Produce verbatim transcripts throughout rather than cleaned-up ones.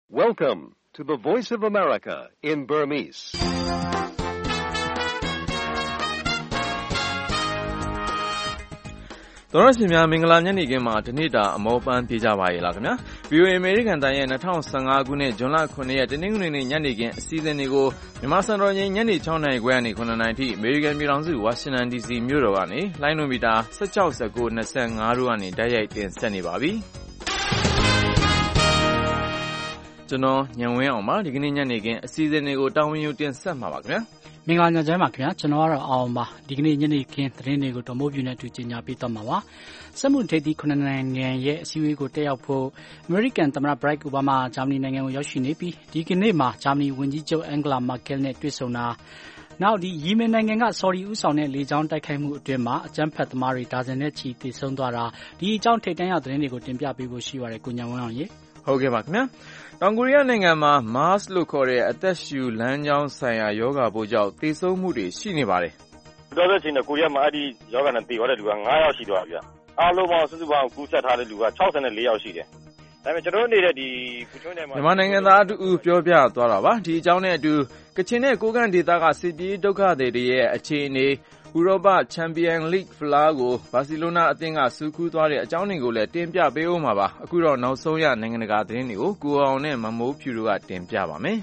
Welcome to the Voice of America in Burmese. ။သောရရှင်များမင်္ဂလာညနေခင်းမှာဒီနေ့တာအမောပန်းပြေးကြပါရဲ့လားခင်ဗျာ။ ဗွီအိုအေ အမေရိကန်တိုင်းရဲ့၂၀၁၅ခုနှစ်ဇွန်လခုနှစ်ရက်တနင်္ဂနွေနေ့ညနေခင်းအစီအစဉ်တွေကိုမြန်မာစံတော်ချိန်ညနေ၆နာရီခွဲကနေ၇နာရီထိအမေရိကန်ပြည်ထောင်စုဝါရှင်တန်ဒီစီမြို့တော်ကနေလိုင်းနိုမီတာ၁၆ ၁၉ ၂၅တို့ကနေတိုက်ရိုက်တင်ဆက်နေပါပြီ။ကျွန်တော်ညံဝင်းအောင်ပါဒီကနေ့ညနေခင်းအစီအစဉ်တွေကိုတာဝန်ယူတင်ဆက်မှာပါခင်ဗျာ။မင်္ဂလာညချမ်းပါခင်ဗျာကျွန်တော်ကတော့အောင်ပါဒီကနေ့ညနေခင်းသတင်းတွေကိုတော်မိုးပြူနဲ့အတူကြီးညာပေးတော့မှာပါစက်မှုထိပ်သီးခုနှစ်နိုင်ငံရဲ့အစည်းအဝေးကိုတက်ရောက်ဖို့အမေရိကန်သမ္မတဘရက်အိုဘားမားဂျာမနီနိုင်ငံကိုရောက်ရှိနေပြီးဒီကနေ့မှာဂျာမနီဝန်ကြီးချုပ်အန်ဂလာမာကယ်နဲ့တွေ့ဆုံတာနောက်ဒီယီမင်နိုင်ငံကဆော်ဒီဦးဆောင်တဲ့လေကြောင်းတိုက်ခိုက်မှုအတွင်းမှာအကြမ်းဖက်သမားတွေဒါဇင်နဲ့ချီသေဆုံးသွားတာဒီအကြောင်းထိပ်တန်းရောက်သတင်းတွေကိုတင်ပြပေးဖို့ရှိပါတယ်ကိုညံဝင်းအောင်ရေဟုတ်ကဲ့ပါခင်ဗျာတောင်ကိုရီးယားနိုင်ငံမှာ MERS လို့ခေါ်တဲ့အသက်ရှူလမ်းကြောင်းဆိုင်ရာယောဂပိုးကြောင့်သေဆုံးမှုတွေရှိနေပါတယ်။တော်တော်ချင်းကိုရီးယားမှာအဲ့ဒီယောဂနဲ့သေသွားတဲ့လူက၅ယောက်ရှိသွားပြီဗျ။အားလုံးပေါင်းစုစုပေါင်းကူးစက်ထားတဲ့လူက၆၄ယောက်ရှိတယ်။ဒါပေမဲ့ကျွန်တော်တို့နေတဲ့ဒီကုချုံးနယ်မှာမြန်မာနိုင်ငံသားအတူပြောပြသွားတာပါ။ဒီအကြောင်းနဲ့အတူကချင်နဲ့ကိုကန့်ဒေသကစစ်ပြေးဒုက္ခသည်တွေရဲ့အခြေအနေဥရောပချန်ပီယံလိဂ်ဖလားကိုဘာစီလိုနာအသင်းကစူးကူးသွားတဲ့အကြောင်းတွေကိုလည်းတင်ပြပေးဦးမှာပါအခုတော့နောက်ဆုံးရနိုင်ငံတကာသတင်းတွေကိုကိုအောင်နဲ့မမိုးဖြူတို့ကတင်ပြပါမယ်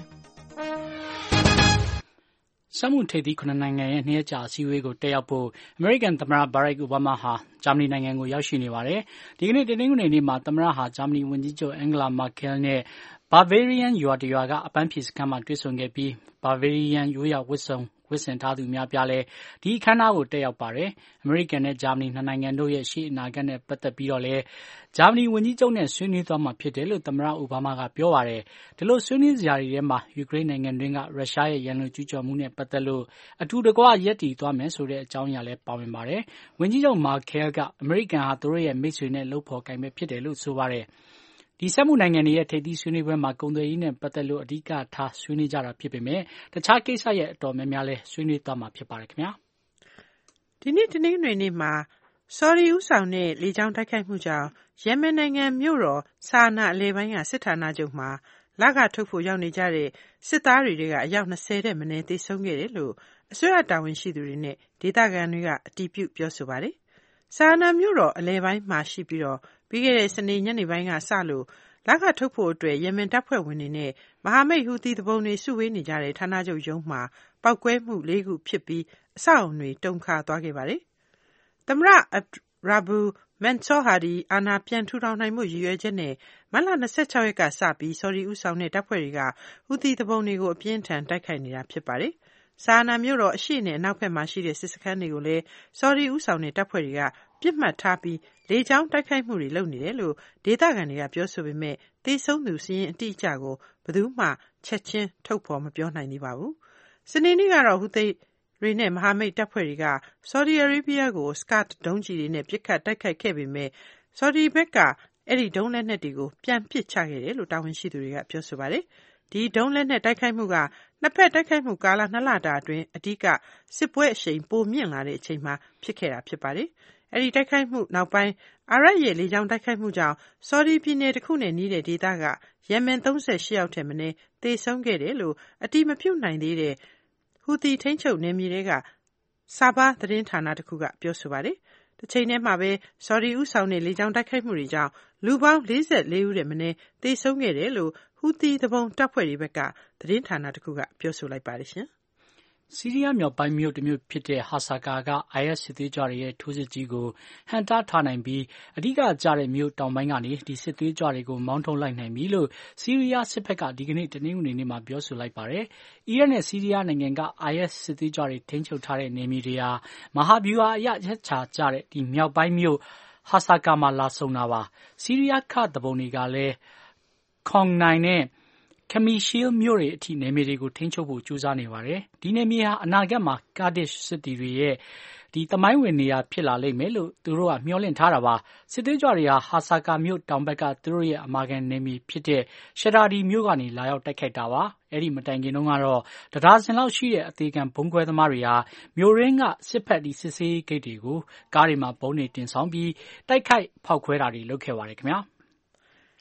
စက်မှုထိပ်သီးခုနှစ်နိုင်ငံရဲ့နှစ်ရက်ကြာအစည်းအဝေးကိုတက်ရောက်ဖို့အမေရိကန်သမ္မတဘရက်အိုဘားမားဟာဂျာမနီနိုင်ငံကိုရောက်ရှိနေပါတယ်ဒီကနေ့တနင်္ဂနွေနေ့မှာသမ္မတဟာဂျာမနီဝန်ကြီးချုပ်အန်ဂလာမာကယ်နဲ့ဘာဗေးရီးယန်ရွာတရွာကအပန်းဖြေစခန်းမှာတွေ့ဆုံခဲ့ပြီးဘာဗေးရီးယန်ရိုးရာဝတ်စုံဝတ်ဆင်ထားသူများပြားလဲဒီအခမ်းအနားကိုတက်ရောက်ပါတယ်အမေရိကန်နဲ့ဂျာမနီနှစ်နိုင်ငံတို့ရဲ့ရှေ့အနာဂတ်နဲ့ပတ်သက်ပြီးတော့လဲဂျာမနီဝန်ကြီးချုပ်နဲ့ဆွေးနွေးသွားမှာဖြစ်တယ်လို့သမ္မတအိုဘားမားကပြောပါတယ်ဒီလိုဆွေးနွေးစရာတွေထဲမှာယူကရိန်းနိုင်ငံတွင်းကရုရှားရဲ့ရန်လိုကျူးကျော်မှုနဲ့ပတ်သက်လို့အထူးတကွရပ်တည်သွားမယ်ဆိုတဲ့အကြောင်းအရာလဲပါဝင်ပါတယ်ဝန်ကြီးချုပ်မာကယ်ကအမေရိကန်ဟာသူတို့ရဲ့မိတ်ဆွေနဲ့လှုပ်ဖော်ကိုင်ပဲဖြစ်တယ်လို့ဆိုပါတယ်ဒီစက်မှုနိုင်ငံတွေရဲ့ထိပ်သီးဆွေးနွေးပွဲမှာကုန်သွယ်ရေးနဲ့ပတ်သက်လို့အဓိကထားဆွေးနွေးကြတာဖြစ်ပေမဲ့တခြားကိစ္စရဲ့အတော်များများလဲဆွေးနွေးသွားမှာဖြစ်ပါတယ်ခင်ဗျာဒီနေ့တနင်္ဂနွေနေ့မှာဆော်ဒီဦးဆောင်တဲ့လေကြောင်းတိုက်ခိုက်မှုကြောင့်ယီမင်နိုင်ငံမြို့တော်ဆာနာအလဲပိုင်းကစစ်ဌာနချုပ်မှာလကထုတ်ဖို့ရောက်နေကြတဲ့စစ်သားတွေကအယောက်၂၀တဲ့မနည်းသေဆုံးခဲ့တယ်လို့အစိုးရတာဝန်ရှိသူတွေနဲ့ဒေသခံတွေကအတည်ပြုပြောဆိုပါတယ်ဆာနာမြို့တော်အလဲပိုင်းမှာရှိပြီးတော့ပြီးခဲ့တဲ့စနေညနေပိုင်းကစလို့လကထုတ်ဖို့အတွက်ယီမင်တပ်ဖွဲ့ဝင်တွေနဲ့မဟာမိတ်ဟူသီသူပုန်တွေစုဝေးနေကြတဲ့ဌာနချုပ်ရုံးမှာပောက်ကွဲမှုလေးခုဖြစ်ပြီးအဆောက်အုံတွေတုန်ခါသွားခဲ့ပါတယ်။သမ္မတရာဘူမန်ဆောဟာဒီအာဏာပြန်ထူထောင်နိုင်မှုရည်ရွယ်ချက်နဲ့မတ်လ၂၆ရက်ကစပြီးဆော်ဒီဦးဆောင်တဲ့တပ်ဖွဲ့တွေကဟူသီသူပုန်တွေကိုအပြင်းထန်တိုက်ခိုက်နေတာဖြစ်ပါတယ်။ဆာနာမြို့တော်အရှေ့နဲ့အနောက်ဘက်မှာရှိတဲ့စစ်စခန်းတွေကိုလည်းဆော်ဒီဦးဆောင်တဲ့တပ်ဖွဲ့တွေကပြစ်မှတ်ထားပြီးလေကြောင်းတိုက်ခိုက်မှုတွေလုပ်နေတယ်လို့ဒေသခံတွေကပြောဆိုပေမဲ့သေဆုံးသူစီးရင်အတိအကျကိုဘယ်သူမှချက်ချင်းထုတ်ဖော်မပြောနိုင်သေးပါဘူး။စနေနေ့ကတော့ဟူသီတွေနဲ့မဟာမိတ်တပ်ဖွဲ့တွေကဆော်ဒီအာရေဗျကိုစကတ်ဒုံးကြီးတွေနဲ့ပစ်ခတ်တိုက်ခိုက်ခဲ့ပေမဲ့ဆော်ဒီဘက်ကအဲ့ဒီဒုံးလက်နက်တွေကိုပြန်ပစ်ချခဲ့တယ်လို့တာဝန်ရှိသူတွေကပြောဆိုပါတယ်။ဒီဒုံးလက်နက်တိုက်ခိုက်မှုကနှစ်ဖက်တိုက်ခိုက်မှုကာလနှစ်လတာအတွင်းအဓိကစစ်ပွဲအရှိန်ပိုမြင့်လာတဲ့အချိန်မှာဖြစ်ခဲ့တာဖြစ်ပါတယ်။အဲ့ဒီတိုက်ခိုက်မှုနောက်ပိုင်းအာရပ်ရဲ့လေကြောင်းတိုက်ခိုက်မှုကြောင့်ဆော်ဒီပြည်နယ်တစ်ခုနဲ့နီးတဲ့ဒေသကယီမင်၃၈ယောက်ထက်မနည်းသေဆုံးခဲ့တယ်လို့အတိမပြုတ်နိုင်သေးတဲ့ဟူသီထိန်းချုပ်နယ်မြေတွေကဆာဘာသတင်းဌာနတစ်ခုကပြောဆိုပါတယ်။တစ်ချိန်တည်းမှာပဲဆော်ဒီဦးဆောင်တဲ့လေကြောင်းတိုက်ခိုက်မှုတွေကြောင့်လူပေါင်း၄၄ဦးထက်မနည်းသေဆုံးခဲ့တယ်လို့ဟူသီသူပုန်တပ်ဖွဲ့တွေဘက်ကသတင်းဌာနတစ်ခုကပြောဆိုလိုက်ပါတယ်ရှင်။ဆီးရီးယားမြောက်ပိုင်းမြို့တစ်မြို့ဖြစ်တဲ့ဟာဆာကာက အိုင်အက်စ် စစ်သွေးကြွတွေရဲ့ထိုးစစ်ကြီးကိုဟန်တာထားနိုင်ပြီးအဓိကကျတဲ့မြို့တောင်ပိုင်းကနေဒီစစ်သွေးကြွတွေကိုမောင်းထုတ်လိုက်နိုင်ပြီလို့ဆီးရီးယားစစ်ဘက်ကဒီကနေ့တနင်္ဂနွေနေ့မှာပြောဆိုလိုက်ပါတယ်။အီရတ်နဲ့ဆီးရီးယားနိုင်ငံက အိုင်အက်စ် စစ်သွေးကြွတွေထိန်းချုပ်ထားတဲ့နေမြေတွေဟာမဟာဗျူဟာအရရက်ချာကျတဲ့ဒီမြောက်ပိုင်းမြို့ဟာဆာကာမှာလာဆုံတာပါ။ဆီးရီးယားခတ်တပုံတွေကလည်းခေါင်နိုင်နဲ့ခမီရှီလ်မြို့တွေအထိနယ်မြေတွေကိုထိန်းချုပ်ဖို့ကြိုးစားနေပါတယ်။ဒီနယ်မြေဟာအနာဂတ်မှာကာဒစ်စစ်တီတွေရဲ့ဒီသမိုင်းဝင်နေရာဖြစ်လာလိမ့်မယ်လို့သူတို့ကမျှော်လင့်ထားတာပါ။စစ်သွေးကြွတွေဟာဟာဆာကာမြို့တောင်ဘက်ကသူတို့ရဲ့အမာခံနယ်မြေဖြစ်တဲ့ရှရာဒီမြို့ကနေလာရောက်တိုက်ခိုက်တာပါ။အဲ့ဒီမတိုင်ခင်တုန်းကတော့တဒါဇင်လောက်ရှိတဲ့အသေးခံဘုံကွဲသမားတွေဟာမြို့ရင်းကစစ်ဖက်ဒီစစ်ဆေးဂိတ်တွေကိုကားတွေမှာဘုံတွေတင်ဆောင်ပြီးတိုက်ခိုက်ဖောက်ခွဲတာတွေလုပ်ခဲ့ပါတယ်ခင်ဗျာ။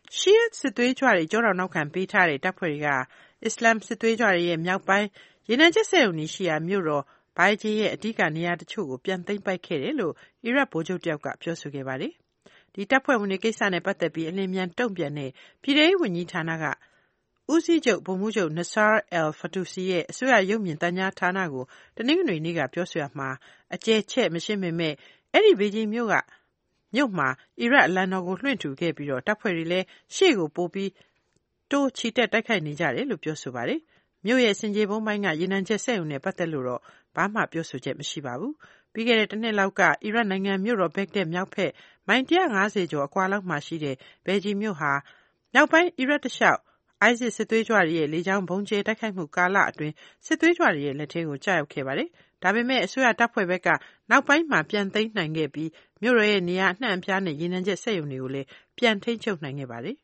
ရှီယတ်စစ်သွေးကြွတွေကြောတော်နောက်ခံပေးထားတဲ့တပ်ဖွဲ့တွေကအစ္စလာမ်စစ်သွေးကြွတွေရဲ့မြောက်ပိုင်းရေနံချက်စက်ရုံကြီးရှိရာမြို့တော်ဘိုင်ဂျီရဲ့အဓိကနေရာတချို့ကိုပြန်သိမ်းပိုက်ခဲ့တယ်လို့အီရတ်ဗိုလ်ချုပ်တယောက်ကပြောဆိုခဲ့ပါတယ်။ဒီတပ်ဖွဲ့ဝင်တွေကိစ္စနဲ့ပတ်သက်ပြီးအလင်းမြန်တုံ့ပြန်တဲ့ပြည်ထောင်စုဝန်ကြီးဌာနကဦးစီးချုပ်ဗိုလ်မှူးချုပ် Nasser al-Fatoussi ရဲ့အစိုးရရုပ်မြင်သံကြားဌာနကိုတနင်္ဂနွေနေ့ကပြောဆိုရမှာအကျယ်ချက်မရှင်းပေမဲ့အဲ့ဒီဘေဂျင်းမြို့ကမြို့မှာအီရတ်အလံတော်ကိုလွှင့်ထူခဲ့ပြီးတော့တပ်ဖွဲ့တွေလည်းရှေ့ကိုပို့ပြီးတိုးချီတက်တိုက်ခိုက်နေကြတယ်လို့ပြောဆိုပါတယ်။မြို့ရဲ့စင်ကြေဘုံပိုင်းကရေနံချက်စက်ရုံနဲ့ပတ်သက်လို့တော့ဘာမှပြောဆိုချက်မရှိပါဘူး။ပြီးခဲ့တဲ့တစ်နှစ်လောက်ကအီရတ်နိုင်ငံမြို့တော်ဘက်တဲ့မြောက်ဖက်မိုင်one hundred fiftyကျော်အကွာလောက်မှာရှိတဲ့ဘယ်ဂျီမြို့ဟာမြောက်ပိုင်းအီရတ်တလျှောက်ISIS စစ်သွေးကြွတွေရဲ့လေကြောင်းဘုံကျဲတိုက်ခိုက်မှုကာလအတွင်းစစ်သွေးကြွတွေရဲ့လက်ထဲကိုကျရောက်ခဲ့ပါတယ်။ဒါပေမဲ့အစိုးရတပ်ဖွဲ့ဘက်ကနောက်ပိုင်းမှာပြန်သိမ်းနိုင်ခဲ့ပြီးမြို့ရဲ့နေရာအနှံ့အပြားနဲ့ရေနံချက်စက်ရုံတွေကိုလည်းပြန်ထိန်းချုပ်နိုင်ခဲ့ပါတယ်။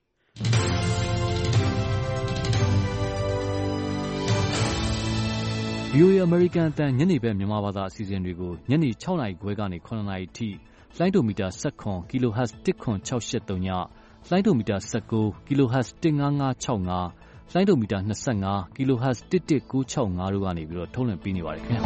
ဗွီအိုအေ American အသံညနေဘက်မြန်မာဘာသာအစီအစဉ်တွေကိုညနေsixနာရီခွဲကနေsevenနာရီထိလိုင်းဒိုမီတာseven ကီလိုဟတ်ဇ်one nine six eight threeညလိုင်းဒိုမီတာnineteenကီလိုဟတ်ဇ်one five five six fiveလိုင်းဒိုမီတာtwenty-fiveကီလိုဟတ်ဇ်eleven nine six fiveတို့ကနေပြီးတော့ထုတ်လွှင့်ပေးနေပါတယ်ခင်ဗျာ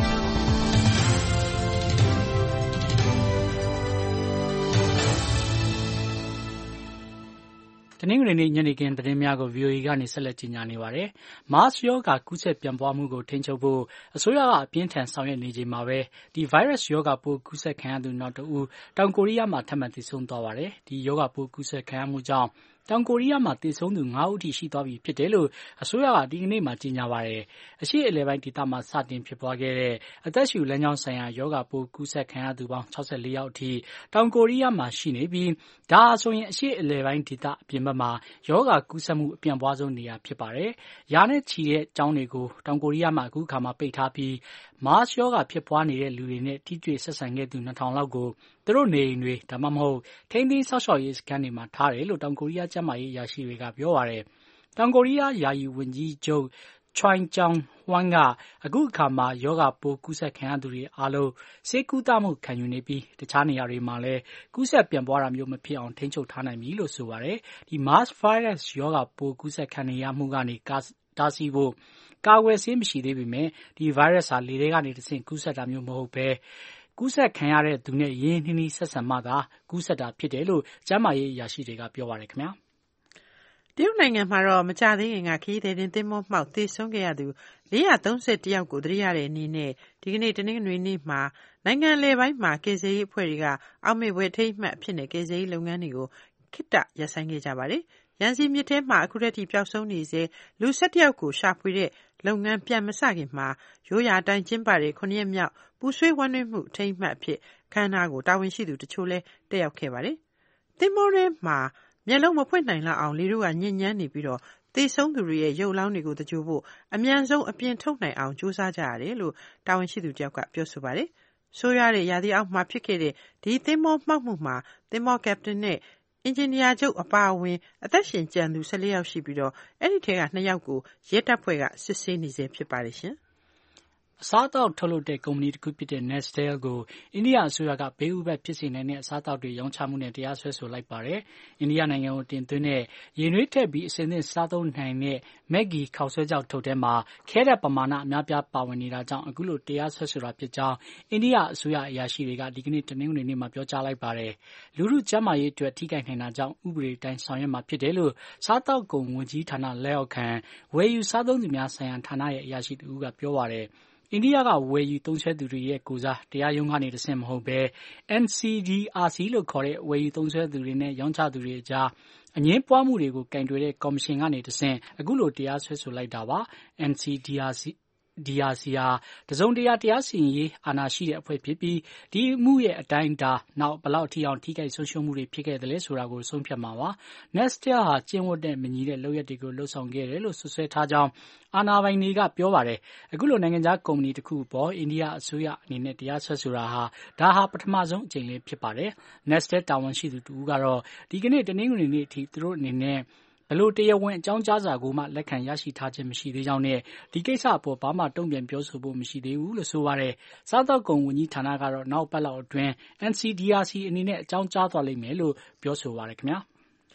တနင်္ဂနွေနေ့ညနေခင်းသတင်းများကို ဗွီအိုအေ ကနေဆက်လက်ကြီးညာနေပါတယ်။ MARS ရောဂါကူးစက်ပြန့်ပွားမှုကိုထိန်းချုပ်ဖို့အစိုးရကအပြင်းထန်ဆောင်ရွက်နေချိန်မှာပဲဒီ virus ရောဂါပိုးကူးစက်ခံရသူနောက်တဦးတောင်ကိုရီးယားမှာထပ်မံသေဆုံးသွားပါတယ်။ဒီရောဂါပိုးကူးစက်ခံရမှုကြောင့်တောင်ကိုရီးယားမှာသေဆုံးသူfiveဦးထိရှိသွားပြီဖြစ်တယ်လို့အစိုးရကဒီကနေ့မှကြေညာပါတယ်။အရှေ့အလယ်ပိုင်းဒေသမှာစတင်ဖြစ်ပွားခဲ့တဲ့အသက်ရှူလမ်းကြောင်းဆိုင်ရာရောဂါပိုးကူးစက်ခံရသူပေါင်းsixty-fourယောက်အထိတောင်ကိုရီးယားမှာရှိနေပြီးဒါဟာဆိုရင်အရှေ့အလယ်ပိုင်းဒေသအပြင်ဘက်မှာရောဂါကူးစက်မှုအပြန့်ပွားဆုံးနေရာဖြစ်ပါတယ်။ရာနဲ့ချီတဲ့ကျောင်းတွေကိုတောင်ကိုရီးယားမှာအခုအခါမှာပိတ်ထားပြီး MARS ရောဂါဖြစ်ပွားနေတဲ့လူတွေနဲ့ထိတွေ့ဆက်ဆံခဲ့သူtwo thousandလောက်ကိုသူတို့နေအိမ်တွေဒါမှမဟုတ်ထိန်းသိမ်းစောင့်ရှောက်ရေးစခန်းတွေမှာထားတယ်လို့တောင်ကိုရီးယားကျန်းမာရေးအရာရှိတွေကပြောပါတယ်။တောင်ကိုရီးယားယာယီဝန်ကြီးချုပ် Choi Chang-hwan ကအခုအခါမှာယောဂါပိုးကူးစက်ခံရသူတွေအားလုံးဆေးကုသမှုခံယူနေပြီးတခြားနေရာတွေမှာလည်းကူးစက်ပြန့်ပွားတာမျိုးမဖြစ်အောင်ထိန်းချုပ်ထားနိုင်ပြီလို့ဆိုပါတယ်။ဒီ MARS virus ယောဂါပိုးကူးစက်ခံရမှုကနေတားဆီးဖို့ကာကွယ်ဆေးမရှိသေးပေမဲ့ဒီ virus ဟာလေထဲကနေတဆင့်ကူးစက်တာမျိုးမဟုတ်ဘဲကူးစက်ခံရတဲ့သူနဲ့ရင်းနှီးနှီးဆက်ဆံမှသာကူးစက်တာဖြစ်တယ်လို့ကျန်းမာရေးအရာရှိတွေကပြောပါတယ်ခင်ဗျာ။တရုတ်နိုင်ငံမှာတော့မကြာသေးခင်ကခရီးသည်တင်သင်္ဘောမှောက်သေဆုံးခဲ့ရသူfour hundred thirty-oneယောက်ကိုသတိရတဲ့အနေနဲ့ဒီကနေ့တနင်္ဂနွေနေ့မှာနိုင်ငံလယ်ပိုင်းမှာကယ်ဆယ်ရေးအဖွဲ့တွေကအောက်မေ့ဘွယ်ထိတ်မှတ်အဖြစ်နဲ့ကယ်ဆယ်ရေးလုပ်ငန်းတွေကိုခေတ္တရပ်ဆိုင်းခဲ့ကြပါတယ်။ရန်စီမြစ်ထဲမှာအခုတည်းပျောက်ဆုံးနေစေလူsevenယောက်ကိုရှာဖွေတဲ့လုပ်ငန်းပြန်မစခင်မှာရိုးရာအတိုင်းကျင်းပတဲ့nineရက်မြောက်ပူဆွေးဝမ်းနည်းမှုထိတ်မှတ်အဖြစ်ခမ်းနားကိုတာဝန်ရှိသူတချို့လည်းတက်ရောက်ခဲ့ပါတယ်။သင်္ဘောထဲမှာမျက်လုံးမဖွင့်နိုင်လောက်အောင်လေတို့ကညစ်ညမ်းနေပြီးတော့သေဆုံးသူတွေရဲ့ရုပ်လောင်းတွေကိုတကြိုဖို့အမြန်ဆုံးအပြင်ထုတ်နိုင်အောင်ကြိုးစားကြရတယ်လို့တာဝန်ရှိသူတယောက်ကပြောဆိုပါတယ်။ဆိုးရွားတဲ့ရာသီအောက်မှာဖြစ်ခဲ့တဲ့ဒီသင်္ဘောမှောက်မှုမှာသင်္ဘောကပတင်နဲ့အင်ဂျင်နီယာချုပ်အပါအဝင်အသက်ရှင်ကျန်သူfourteenယောက်ရှိပြီးတော့အဲ့ဒီထဲကtwoယောက်ကိုရဲတပ်ဖွဲ့ကစစ်ဆေးနေဆဲဖြစ်ပါတယ်ရှင်။အစားအသောက်ထုတ်လုပ်တဲ့ကုမ္ပဏီတစ်ခုဖြစ်တဲ့ Nestle ကိုအိန္ဒိယအစိုးရကဘေးဥပတ်ဖြစ်စေနိုင်တဲ့အစားအသောက်တွေရောင်းချမှုနဲ့တရားစွဲဆိုလိုက်ပါတယ်။အိန္ဒိယနိုင်ငံကိုတင်သွင်းတဲ့ရေနွေးထည့်ပြီးအစင်းသင့်စားသုံးနိုင်တဲ့ Maggi ခောက်ဆွဲကြောက်ထုတ်ထဲမှာခဲတဲ့ပမာဏအများပြားပါဝင်နေတာကြောင့်အခုလိုတရားစွဲဆိုတာဖြစ်ကြောင်းအိန္ဒိယအစိုးရအရာရှိတွေကဒီကနေ့တနင်္ဂနွေနေ့မှာပြောကြားလိုက်ပါတယ်။လူထုကျန်းမာရေးအတွက်ထိခိုက်နိုင်တာကြောင့်ဥပဒေတိုင်းဆောင်ရွက်မှာဖြစ်တယ်လို့စားသောက်ကုန်ဝန်ကြီးဌာနလက်အောက်ခံဝယ်ယူစားသုံးသူများဆိုင်ရာဌာနရဲ့အရာရှိတူကပြောပါတယ်။အိန္ဒိယကဝယ်ယူသုံးစွဲသူတွေရဲ့ကိုစားတရားရုံးကနေတဆင့်မဟုတ်ဘဲ N C D R C လို့ခေါ်တဲ့ဝယ်ယူသုံးစွဲသူတွေနဲ့ရောင်းချသူတွေအကြားအငြင်းပွားမှုတွေကိုကင်တွယ်တဲ့ကော်မရှင်ကနေတဆင့်အခုလိုတရားစွဲဆိုလိုက်တာပါ။ N C D R C D R C ဟာတစုံတရာတရားစီရင်ရေးအာဏာရှိတဲ့အဖွဲ့ဖြစ်ပြီးဒီအမှုရဲ့အတိုင်းအတာနောက်ဘယ်လောက်ထိအောင်ထိခိုက်ဆုံးရှုံးမှုတွေဖြစ်ခဲ့တယ်လဲဆိုတာကိုဆုံးဖြတ်မှာပါ။ Nestle ဟာကျင့်ဝတ်တဲ့မညီတဲ့လုပ်ရက်တွေကိုလှုပ်ဆောင်ခဲ့တယ်လို့ဆွဆွဲထားကြောင်းအာဏာပိုင်တွေကပြောပါတယ်။အခုလိုနိုင်ငံခြားကုမ္ပဏီတစ်ခုပေါ်အိန္ဒိယအစိုးရအနေနဲ့တရားစွဲဆိုတာဟာဒါဟာပထမဆုံးအကြိမ်လေးဖြစ်ပါတယ်။ Nestle တာဝန်ရှိသူတူကတော့ဒီကနေ့တနင်္ဂနွေနေ့အထိသူတို့အနေနဲ့ဘလို့တရားဝင်အကြောင်းကြားစာကိုမှလက်ခံရရှိထားခြင်းမရှိသေးကြောင်းနဲ့ဒီကိစ္စအပေါ်ဘာမှတုံ့ပြန်ပြောဆိုဖို့မရှိသေးဘူးလို့ဆိုပါတယ်။စားသောက်ကုန်ဝန်ကြီးဌာနကတော့နောက်ပတ်လောက်အတွင်း N C D R C အနေနဲ့အကြောင်းကြားသွားလိမ့်မယ်လို့ပြောဆိုပါတယ်ခင်ဗျာ။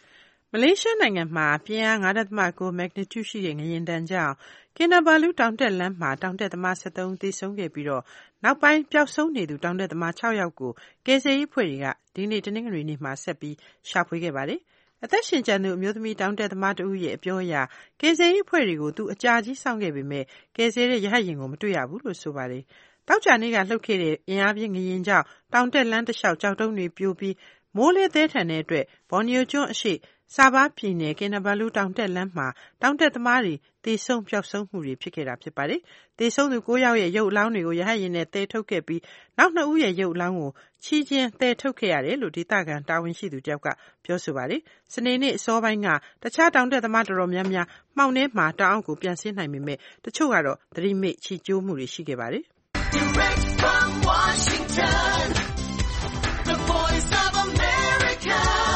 မလေးရှားနိုင်ငံမှာပြင်းအား ၅ ဒသမ ၉ magnitude ရှိတဲ့ငလျင်ဒဏ်ကြောင့်ကင်နာဘာလူတောင်တက်လမ်းမှာတောင်တက်သမား၁၃ဦးသေဆုံးခဲ့ပြီးတော့နောက်ပိုင်းပျောက်ဆုံးနေသူတောင်တက်သမား၆ယောက်ကိုကယ်ဆယ်ရေးအဖွဲ့တွေကဒီနေ့တနင်္ဂနွေနေ့မှာဆက်ပြီးရှာဖွေခဲ့ပါတယ်။အသက်ရှင်ကျန်သူအမျိုးသမီးတောင်တက်သမားတဦးရဲ့အပြောအရကယ်ဆယ်ရေးအဖွဲ့တွေကိုသူအကြာကြီးစောင့်ခဲ့ပေမဲ့ကယ်ဆယ်တဲ့ရဟတ်ယာဉ်ကိုမတွေ့ရဘူးလို့ဆိုပါတယ်။တောက်ကြနေ့ကလှုပ်ခဲ့တဲ့အင်အားပြင်းငလျင်ကြောင့်တောင်တက်လမ်းတစ်လျှောက်ကြောက်တုံးတွေပြိုပြီးမိုးလေသဲထန်တဲ့အတွက်ဘော်နီယိုကျွန်းအရှိဆာဘားပြည်နယ်ကင်နာဘာလူတောင်တက်လမ်းမှာတောင်တက်သမားတွေသေဆုံးပျောက်ဆုံးမှုတွေဖြစ်ခဲ့တာဖြစ်ပါတယ်။သေဆုံးသူ၉ယောက်ရဲ့ရုပ်အလောင်းတွေကိုရဟတ်ယာဉ်နဲ့သယ်ထုတ်ခဲ့ပြီးနောက်နှစ်ဦးရဲ့ရုပ်အလောင်းကိုချီးကျင်းသယ်ထုတ်ခဲ့ရတယ်လို့ဒေသခံတာဝန်ရှိသူတယောက်ကပြောဆိုပါတယ်။စနေနေ့အစောပိုင်းကတခြားတောင်တက်သမားတော်တော်များများမှောင်ထဲမှာတောင်အောက်ကိုပြန်ဆင်းနိုင်ပေမဲ့တချို့ကတော့သတိမေ့ချီကျိုးမှုတွေရှိခဲ့ပါတယ်။ Direct from Washington, the voice of America,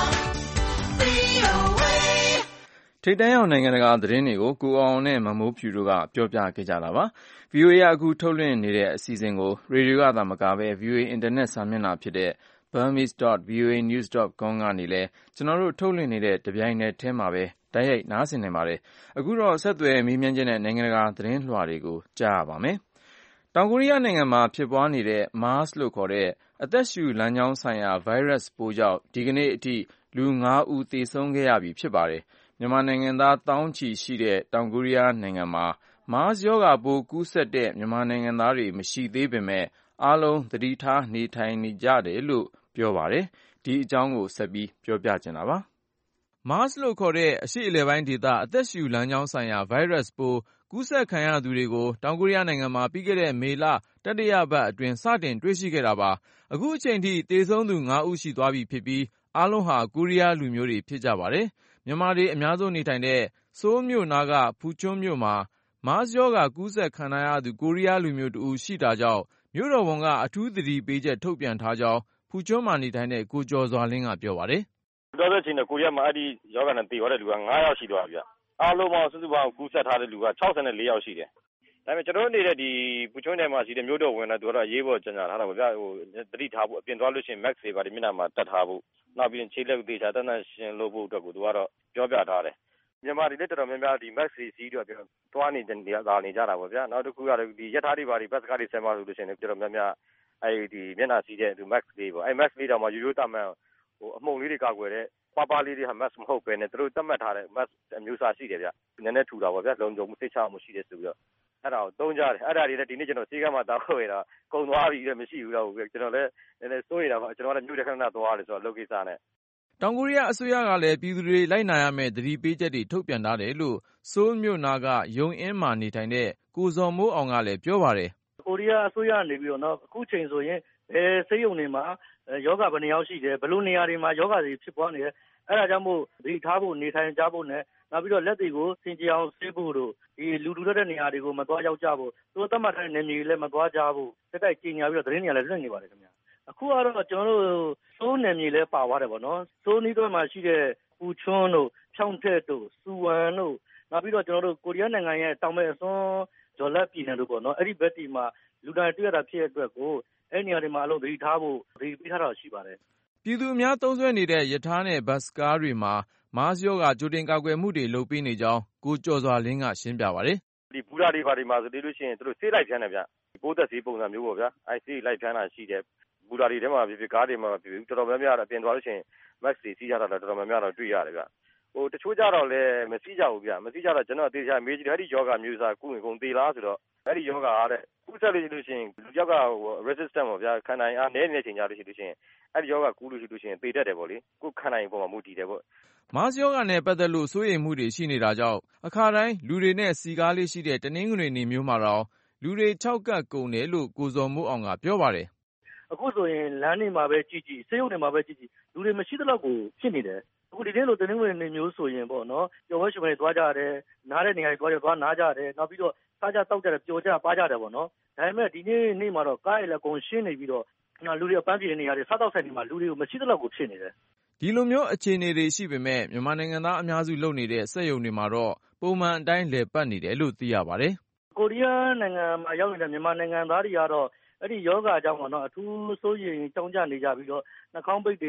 ထိပ်တန်းရောက်နိုင်ငံတကာသတင်းတွေကိုကိုအောင်နဲ့မမိုးဖြူတို့ကပြောပြခဲ့ကြတာပါ။ ဗွီအိုအေ အခုထုတ်လွှင့်နေတဲ့အစီအစဉ်ကိုရေဒီယိုကသာမကပဲ ဗွီအိုအေ အင်တာနက်စာမျက်နှာဖြစ်တဲ့ burmese dot v o a news dot com ကနေလည်းကျွန်တော်တို့ထုတ်လွှင့်နေတဲ့တပြိုင်နက်တည်းမှာပဲတိုက်ရိုက်နားဆင်နိုင်ပါတယ်။အခုတော့ဆက်သွယ်မေးမြန်းခြင်းနဲ့နိုင်ငံတကာသတင်းလွှာတွေကိုကြားရပါမယ်။တောင်ကိုရီးယားနိုင်ငံမှာဖြစ်ပွားနေတဲ့ MERS လို့ခေါ်တဲ့အသက်ရှူလမ်းကြောင်းဆိုင်ရာဗိုင်းရပ်စ်ပိုးကြောင့်ဒီကနေ့အထိလူငါးဦးသေဆုံးခဲ့ရပြီဖြစ်ပါတယ်။မြန်မာနိုင်ငံသားသောင်းချီရှိတဲ့တောင်ကိုရီးယားနိုင်ငံမှာ MERS ရောဂါပိုးကူးစက်တဲ့မြန်မာနိုင်ငံသားတွေမရှိသေးပေမဲ့အားလုံးသတိထားနေထိုင်နေကြတယ်လို့ပြောပါတယ်။ဒီအကြောင်းကိုဆက်ပြီးပြောပြချင်တာပါ။ MERS လို့ခေါ်တဲ့အရှေ့အလယ်ပိုင်းဒေသအသက်ရှူလမ်းကြောင်းဆိုင်ရာဗိုင်းရပ်စ်ပိုးကူးစက်ခံရသူတွေကိုတောင်ကိုရီးယားနိုင်ငံမှာပြီးခဲ့တဲ့မေလတတိယပတ်အတွင်းစတင်တွေ့ရှိခဲ့တာပါ။အခုအချိန်ထိသေဆုံးသူငါးဦးရှိသွားပြီဖြစ်ပြီးအားလုံးဟာကိုရီးယားလူမျိုးတွေဖြစ်ကြပါတယ်။မြန်မာတွေအများဆုံးနေထိုင်တဲ့ဆိုးလ်မြို့နားကဖူချွန်းမြို့မှာ MERS ရောဂါကူးစက်ခံရသူကိုရီးယားလူမျိုးတဦးရှိတာကြောင့်မြို့တော်ဝန်ကအထူးသတိပေးချက်ထုတ်ပြန်ထားကြောင်းဖူချွန်းမှာနေထိုင်တဲ့ကိုကျော်စွာလင်းကပြောပါတယ်။တော်တော်ချင်းကိုရီးယားမှာအဲ့ဒီရောဂါနဲ့သေသွားတဲ့လူကငါးယောက်ရှိသွားပြီဗျ။အားလုံးပေါင်းစုစုပေါင်းကူးစက်ထားတဲ့လူက၆၄ယောက်ရှိတယ်။ဒါပေမဲ့ကျွန်တော်တို့နေတဲ့ဒီဖူချွန်းနယ်မှာရှိတဲ့မြို့တော်ဝန်ကသူကတော့ရေးပေါ်ကြေညာထားတာပေါ့ဗျာဟိုသတိထားဖို့အပြင်သွားလို့ရှိရင် mask တွေပါဒီမျက်နှာမှာတတ်ထားဖို့နောက်ပြီးခြေလက်သေးချာတန်းတန်းရှင်းလို့ဖို့အတွက်ကိုသူကတော့ပြောပြထားတယ်။မြန်မာတွေလည်းတော်တော်များများဒီ mask တွေစီးတော့ပြောသွားနေနေကြတာနေကြတာပေါ့ဗျာနောက်တစ်ခုကတော့ဒီရထားတွေပါဒီဘတ်စကားတွေဆယ်မှာလို့လို့ရှိရင်တော်တော်များများအဲဒီမျက်နှာစီးတဲ့ဒီ mask တွေပေါ့အဲ mask လေးတောင်မှရိုးရိုးတမှန်ဟိုအမှုန်လေးတွေကာကွယ်တဲ့ပါပါလေးတွေဟာ mask မဟုတ်ပဲနဲ့သူတို့သတ်မှတ်ထားတဲ့ mask အမျိုးအစားရှိတယ်ဗျ။နည်းနည်းထူတာပေါ့ဗျာလုံခြုံမှုစိတ်ချမှုရှိတယ်ဆိုပြီးတော့အဲ့ဒါကိုသုံးကြတယ်အဲ့ဒါတွေလည်းဒီနေ့ကျွန်တော်စီကမ်းမှာတောက်ခွေတာကုံသွားပြီလည်းမရှိဘူးတော့ကျွန်တော်လည်းနည်းနည်းစိုးရိမ်တာပေါ့ကျွန်တော်လည်းမြို့တဲ့ခဏခဏသွားတယ်ဆိုတော့လုပ်ကိစ္စနဲ့တောင်ကိုရီးယားအစိုးရကလည်းပြည်သူတွေလိုက်နာရမယ့်သတိပေးချက်တွေထုတ်ပြန်ထားတယ်လို့ဆိုးလ်မြို့နာကယုံအင်းမှာနေထိုင်တဲ့ကိုဇော်မိုးအောင်ကလည်းပြောပါတယ်။ကိုရီးယားအစိုးရနေပြီးတော့နော်အခုချိန်ဆိုရင်ဘယ်ဆေးရုံတွေမှာယောဂဘယ်နှယောက်ရှိတယ်ဘယ်လိုနေရာတွေမှာယောဂတွေဖြစ်ပွားနေတယ်အဲ့ဒါကြောင့်မို့သတိထားဖို့နေထိုင်ကြဖို့နဲ့နောက်ပြီးတော့လက်တွေကိုစင်ကြအောင်ဆေးဖို့တို့ဒီလူလူတဲ့နေရာတွေကိုမသွားရောက်ကြဖို့သူတို့သတ်မှတ်တဲ့နေမြေတွေလည်းမသွားကြဖို့တက်တိုက်ကြီးညာပြီးတော့သတင်းတွေလည်းလွှင့်နေပါတယ်ခင်ဗျာအခုကတော့ကျွန်တော်တို့စိုးနယ်မြေလည်းပါသွားတယ်ပေါ့နော်စိုးနီးတော့မှရှိတဲ့ပူချွန်းတို့ဖြောင်းထက်တို့စူဝမ်တို့နောက်ပြီးတော့ကျွန်တော်တို့ကိုရီးယားနိုင်ငံရဲ့တောင်ဘက်အစွန်းဂျော်လက်ပြည်နယ်တို့ပေါ့နော်အဲ့ဒီဘက်ဒီမှာလူတိုင်းတွေ့ရတာဖြစ်တဲ့အတွက်ကိုအဲ့နေရာတွေမှာအလုံးသတိထားဖို့သတိပေးထားတာရှိပါတယ်ပြည်သူအများသုံးစွဲနေတဲ့ယထာနဲ့ဘတ်စကားတွေမှာMERSရောဂါကြိုတင်ကာကွယ်မှုတွေလုပ်ပေးနေကြောင်းကိုကျော်စွာလင်းကရှင်းပြပါတယ်ဒီဘူရာတွေဘာတွေမှာဆိုလို့ရှိရင်သူတို့ဆေးလိုက်ဖြန်းတယ်ဗျပိုးသက်ဆေးပုံစံမျိုးပေါ့ဗျာအဲဆေးလိုက်ဖြန်းတာရှိတယ်ဘူရာတွေထဲမှာဖြစ်ဖြစ်ကားတွေမှာဖြစ်ဖြစ်တော်တော်များများတော့ပြင်သွားလို့ရှိရင် mask တွေစီးကြတာလည်းတော်တော်များများတော့တွေ့ရတယ်ဗျဟိုတချို့ကြတော့လည်းမစီးကြဘူးဗျမစီးကြတော့ကျွန်တော်အသေးချာမေးကြည့်တယ်အဲ့ဒီယောဂမျိုးစားကုရင်ကုန်သေးလားဆိုတော့အဲ့ဒီယောဂအားတဲ့ကုသလို့ရှိလို့ရှိရင်လူယောက်ကဟို resistant ပေါ့ဗျာခန္ဓာရင်အားနည်းနေတဲ့ချိန်ကြလို့ရှိလို့ရှိရင်အဲ့ဒီယောဂကူးလို့ရှိလို့ရှိရင်သေတတ်တယ်ပေါ့လေကိုခန္ဓာရင်ပေါ်မှာမူတည်တယ်ပေါ့ MERSရောဂါနဲ့ပတ်သက်လို့စိုးရိမ်မှုတွေရှိနေတာကြောင့်အခါတိုင်းလူတွေနဲ့စီကားလေးရှိတဲ့တနင်္ဂနွေနေ့မျိုးမှာတော့လူတွေခြောက်ကပ်ကုန်တယ်လို့ကိုဇော်မိုးအောင်ကပြောပါတယ်အခုဆိုရင်လမ်းတွေမှာပဲကြည့်ကြည့်ဆေးရုံတွေမှာပဲကြည့်ကြည့်လူတွေမရှိတဲ့လောက်ကိုဖြစ်နေတယ်အခုဒီနေ့လိုတနင်္ဂနွေနေ့မျိုးဆိုရင်ပေါ့နော်ပျော်ပွဲရွှင်ပွဲတွေသွားကြတယ်နားတဲ့နေရာတွေသွားကြသွားနားကြတယ်နောက်ပြီးတော့စားကြတောက်ကြတယ်ပျော်ကြပါကြတယ်ပေါ့နော်ဒါပေမဲ့ဒီနေ့နေ့မှာတော့ကားရည်လည်းကုန်ရှင်းနေပြီးတော့လူတွေအပန်းပြေနေရာတွေစားတောက်ဆိုင်တွေမှာလူတွေကိုမရှိတဲ့လောက်ကိုဖြစ်နေတယ်ဒီလိုမျိုးအခြေအနေတွေရှိပေမဲ့မြန်မာနိုင်ငံသားအများစုလုပ်နေတဲ့စက်ရုံတွေမှာတော့ပုံမှန်အတိုင်းလည်ပတ်နေတယ်လို့သိရပါတယ်ကိုရီးယားနိုင်ငံမှာရောက်နေတဲ့မြန်မာနိုင်ငံသားတွေကတော့အဲ့ဒီယောဂအကြောင်းပေါ့နော်အထူးစိုးရိမ်ကြောင်းကြနေကြပြီးတော့နှာခေါင်းပိတ်တွေ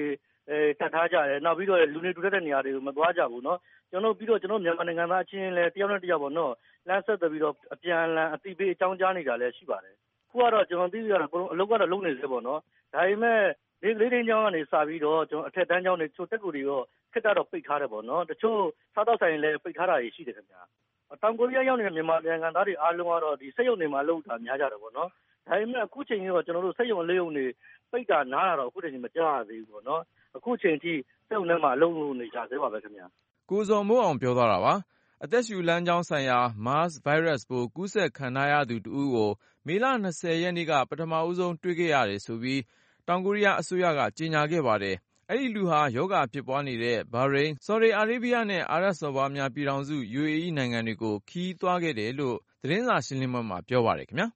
တတ်ထားကြတယ်နောက်ပြီးတော့လူနေထူထပ်တဲ့နေရာတွေကိုမသွားကြဘူးနော်ကျွန်တော်ပြီးတော့ကျွန်တော်မြန်မာနိုင်ငံသားအချင်းလည်းတယောက်နဲ့တယောက်ပေါ့နော်လမ်းဆက်ပြီးတော့အပြန်အလှန်အတိပေးအကြောင်းကြားနေတာလည်းရှိပါတယ်ခုကတော့ကျွန်တော်သိရတာအလုပ်ကတော့လုပ်နေသေးပေါ့နော်ဒါပေမဲ့ဒီလေးတင်းကျောင်းကနေစပြီးတော့ကျွန်တော်အထက်တန်းကျောင်းတွေချို့တက်ကူတွေရောခက်တာတော့ပိတ်ထားတယ်ပေါ့နော်တချို့စားတော့ဆိုင်လည်းပိတ်ထားတာရှိတယ်ခင်ဗျာတောင်ကိုရီးယားရောက်နေတဲ့မြန်မာနိုင်ငံသားတွေအားလုံးကတော့ဒီစက်ရုံတွေမှာလုပ်တာများကြတယ်ပေါ့နော်ဒါပေမဲ့အခုချိန်ကြီးတော့ကျွန်တော်တို့စက်ရုံလေးရုံတွေပိတ်တာနားတာတော့အခုချိန်ကြီးမကြားရသေးဘူးပေါ့နော်အခုချိန်ကြီးစက်ရုံထဲမှာလုပ်လို့နေကြသေးပါပဲခင်ဗျာကိုဇော်မိုးအောင်ပြောသွားတာပါအသက်ရှူလမ်းကြောင်းဆိုင်ရာ MERS virus ပိုးကူးစက်ခံထားရသူတဦးကိုမေလ၂၀ရက်နေ့ကပထမဦးဆုံးတွေ့ခဲ့ရတယ်ဆိုပြီးတောင်ကိုရီးယားအစိုးရကကြေညာခဲ့ပါတယ်အဲ့ဒီလူဟာယောဂဖြစ်ပွားနေတဲ့ဘာရိန်းဆော်ဒီအာရေဗျနဲ့အာရပ်စော်ဘွားများပြည်ထောင်စု ယူအေအီ နိုင်ငံတွေကိုခီးသွားခဲ့တယ်လို့သတင်းစာရှင်းလင်းပွဲမှာပြောပါတယ်ခင်ဗျာ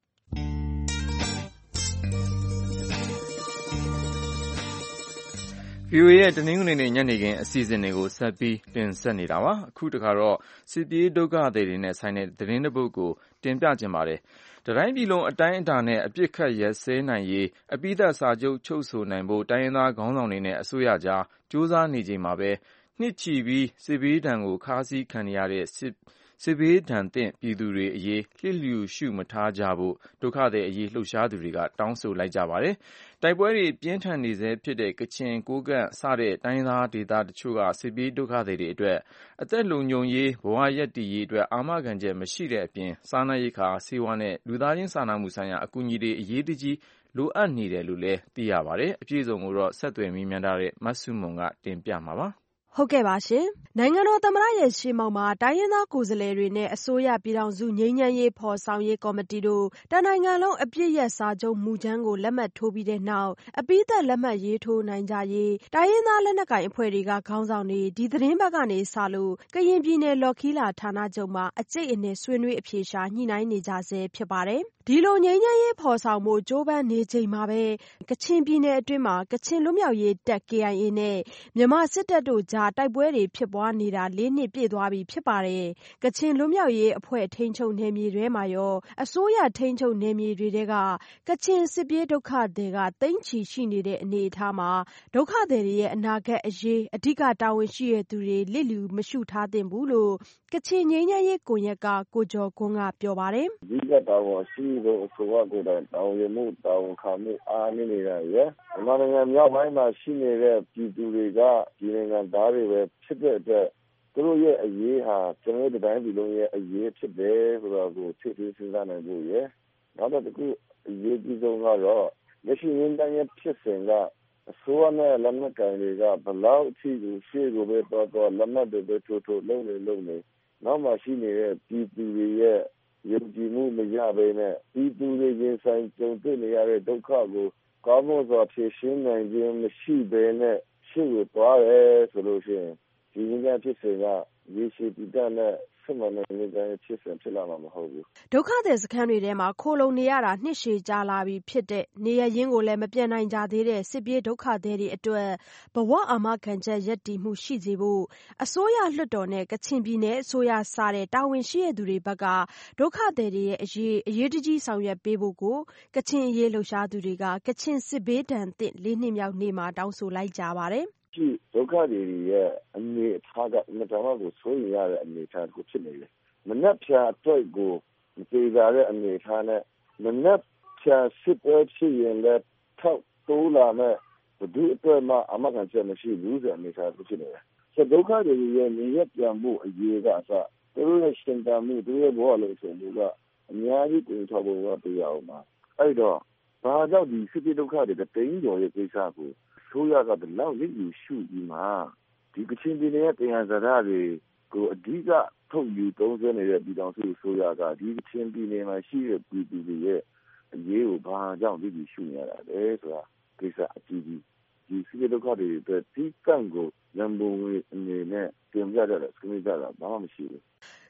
ဗွီအိုအေရဲ့တနင်္ဂနွေနေ့ညနေခင်းအစီအစဉ်တွေကိုဆက်ပြီးတင်ဆက်နေတာပါအခုတခါတော့စစ်ပြေးဒုက္ခသည်တွေနဲ့ဆိုင်တဲ့သတင်းတစ်ပုဒ်ကိုတင်ပြခြင်းပါတယ်တတိုင်းပြည်လုံးအတိုင်းအတာနဲ့အပြစ်ခတ်ရက်စဲနိုင်ရေးအပိသက်စာချုပ်ချုပ်ဆိုနိုင်ဖို့တိုင်းရင်းသားခေါင်းဆောင်တွေနဲ့အစိုးရကြားစ조사နေချိန်မှာပဲနှစ်ချီပြီးစစ်ဘေးဒဏ်ကိုခါးစည်းခံရတဲ့စစ်စစ်ဘေးဒဏ်သင့်ပြည်သူတွေအရေးလျှစ်လျူရှုမထားကြဖို့ဒုက္ခသည်အရေးလှုပ်ရှားသူတွေကတောင်းဆိုလိုက်ကြပါတယ်။တိုက်ပွဲတွေပြင်းထန်နေဆဲဖြစ်တဲ့ကချင်ကိုးကန့်စတဲ့တိုင်းသားဒေသတချို့ကစစ်ဘေးဒုက္ခသည်တွေအတွက်အသက်လုံခြုံရေးဘဝရပ်တည်ရေးအတွက်အာမခံချက်မရှိတဲ့အပြင်စားနပ်ရိက္ခာဆေးဝါးနဲ့လူသားချင်းစာနာမှုဆိုင်ရာအကူအညီတွေအရေးတကြီးလိုအပ်နေတယ်လို့လည်းသိရပါတယ်။အပြည့်အစုံကိုတော့ဆက်သွယ်မေးမြန်းထားတဲ့မဆုမွန်ကတင်ပြမှာပါ။ဟုတ်ကဲ့ပါရှင်နိုင်ငံတော်သမ္မတရဲ့ရှေ့မှောက်မှာတိုင်းရင်းသားကိုယ်စားလှယ်တွေနဲ့အစိုးရပြည်ထောင်စုငြိမ်းချမ်းရေးဖော်ဆောင်ရေးကော်မတီတို့တနိုင်ငံလုံးအပြစ်ရက်စာချုပ်မူကြမ်းကိုလက်မှတ်ထိုးပြီးတဲ့နောက်အပိသက်လက်မှတ်ရေးထိုးနိုင်ကြရေးတိုင်းရင်းသားလက်နက်ကိုင်အဖွဲ့တွေကခေါင်းဆောင်တွေဒီသတင်းဘက်ကနေစလို့ကရင်ပြည်နယ်လော်ခီလာဌာနချုပ်မှာအကျိတ်အနယ်ဆွေးနွေးအဖြေရှာညှိနှိုင်းနေကြဆဲဖြစ်ပါတယ်ဒီလိုငြိမ်းချမ်းရေးဖော်ဆောင်မှုကြိုးပမ်းနေချိန်မှာပဲကချင်ပြည်နယ်အတွင်းမှာကချင်လွတ်မြောက်ရေးတပ် ကေအိုင်အေ နဲ့မြန်မာစစ်တပ်တို့ကြားတိုက်ပွဲတွေဖြစ်ပွားနေတာလေးနှစ်ပြည့်သွားပြီဖြစ်ပါတယ်။ကချင်လွတ်မြောက်ရေးအဖွဲ့ထိန်းချုပ်နယ်မြေတွေမှာရောအစိုးရထိန်းချုပ်နယ်မြေတွေကကချင်စစ်ပြေးဒုက္ခသည်ကသိန်းချီရှိနေတဲ့အနေအထားမှာဒုက္ခသည်တွေရဲ့အနာဂတ်အရေးအဓိကတာဝန်ရှိတဲ့သူတွေလစ်လျူမရှုထားသင့်ဘူးလို့ကချင်ငြိမ်းချမ်းရေးကွန်ရက်ကကိုကျော်ကွန်းကပြောပါတယ်။ဒီကတာဝန်ရှိလို့ဆိုတော့ကိုယ်တိုင်တာဝန်ရမှုတာဝန်ခံမှုအားနည်းနေတာရယ်မြန်မာနိုင်ငံမြောက်ပိုင်းမှာရှိနေတဲ့ပြည်သူတွေကဒီနိုင်ငံသားတွေပဲဖြစ်တဲ့အတွက်သူတို့ရဲ့အရေးဟာကျွန်တော်တို့တိုင်းပြည်လုံးရဲ့အရေးဖြစ်တယ်ဆိုတော့ကိုသိသိစဉ်းစားနိုင်ဖို့ရယ်နောက်တစ်ခုအရေးကြီးဆုံးကတော့လက်ရှိရင်းတန်းရဲ့ဖြစ်စဉ်ကအစိုးရနဲ့လက်နက်ကိုင်တွေကဘလောက်အထိကိုရှေ့ကိုပဲတော့တော့လက်နက်တွေပဲထိုးထိုးလုံးနေလုံးနေနောက်မှရှိနေတဲ့ပြည်သူတွေရဲ့ယုံကြည်မှုမရဘဲနဲ့ပြည်သူတွေရင်ဆိုင်ကြုံတွေ့နေရတဲ့ဒုက္ခကိုကောင်းမွန်စွာဖြေရှင်းနိုင်ခြင်းမရှိဘဲနဲ့ရှေ့ကိုသွားရဲဆိုလို့ရှိရင်ဒီငြိမ်းချမ်းဖြစ်စဉ်ကရေရှည်တည်တံ့တဲ့ဆက်မနေငြိမ်းချမ်းဖြစ်စဉ်ဖြစ်လာမှာမဟုတ်ဘူးဒုက္ခသည်စခန်းတွေထဲမှာခိုလုံနေရတာနှစ်ရှည်ကြာလာပြီဖြစ်တဲ့နေရရင်းကိုလည်းမပြန်နိုင်ကြသေးတဲ့စစ်ပြေးဒုက္ခသည်တွေအတွက်ဘဝအာမခံချက်ရပ်တည်မှုရှိစေဖို့အစိုးရလွှတ်တော်နဲ့ကချင်ပြည်နယ်အစိုးရစတဲ့တာဝန်ရှိတဲ့သူတွေဘက်ကဒုက္ခသည်တွေရဲ့အရေးအရေးတကြီးဆောင်ရွက်ပေးဖို့ကိုကချင်အရေးလှုပ်ရှားသူတွေကကချင်စစ်ဘေးဒဏ်သင့်လေးနှစ်မြောက်နေ့မှာတောင်းဆိုလိုက်ကြပါတယ်ရှိဒုက္ခတွေရဲ့အနေအထားကအမြဲတမ်းကိုဆိုရင်ရတဲ့အနေအထားကိုဖြစ်နေတယ်။မနှက်ဖြာအတွက်ကိုမသေးကြတဲ့အနေအထားနဲ့မနှက်ဖြာစစ်ပွဲဖြစ်ရင်လည်းထောက်တိုးလာမဲ့ဘဒုအတွက်မှအမှန်ကန်ချက်မရှိဘူးဆိုတဲ့အနေအထားကိုဖြစ်နေတယ်။ဆိုဒုက္ခတွေရဲ့နေရပြန်မှုအရေးကအစသူတို့ရဲ့ရှင်တန်မှုသူတို့ရဲ့ဘဝလုံးဆိုမှုကအများကြီးကိုထောက်ဖို့တော့တရားအောင်ပါ။အဲ့တော့ဘာကြောင့်ဒီစစ်ပြေဒုက္ခတွေတိမ်ကျော်ရဲ့ကိစ္စကိုဆိုရကတည်းကလောက်လေးယူရှုပြီးမှဒီကချင်ပြည်နယ်ရဲ့တရားစကားတွေကိုအဓိကထုတ်ယူသုံးစွဲနေတဲ့ပြည်တော်စုဆိုရကဒီကချင်ပြည်နယ်မှာရှိတဲ့ပြည်သူတွေရဲ့အရေးကိုဘာကြောင့်လေးယူရှုနေရတာလဲဆိုတာကိစ္စအကြည့်ပြီးဒီစစ်ဒုက္ခတွေအတွက်ဒီကံကိုရန်ပုံငွေအနေနဲ့တင်ပြကြတဲ့စနစ်ကြတာဘာမှမရှိဘူး